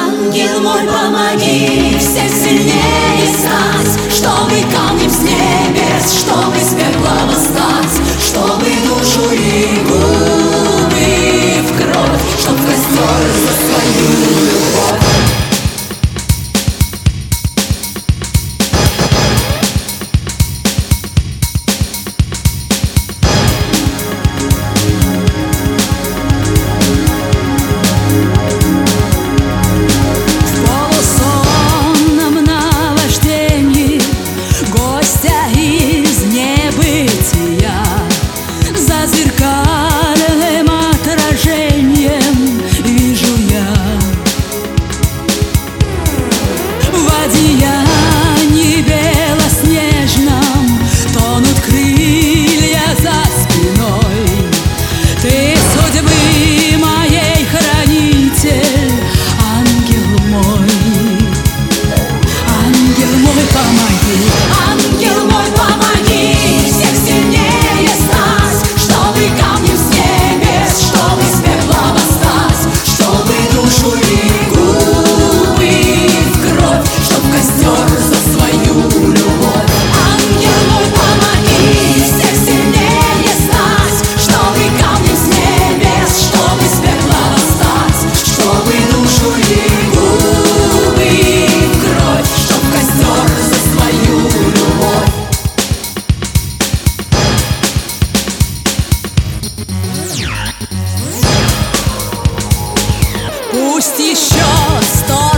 Ангел мой, помоги всех сильнее стать, чтобы камнем с небес, чтобы из пепла восстать, чтобы душу и губы в кровь, чтоб в костер за свою любовь. Одеянии белоснежном тонут крылья за спиной. Ты судьбы моей хранитель, ангел мой, помоги. Ангел мой, помоги всех сильнее стать, чтобы камнем с небес, чтобы из пепла восстать, чтобы душу и губы в кровь, чтоб в костер за свою любовь. Ангел мой, помоги всех сильнее стать, чтобы камнем с небес, чтобы из пепла восстать, чтобы душу и губы в кровь, чтоб в костер за свою любовь. Пусть еще 100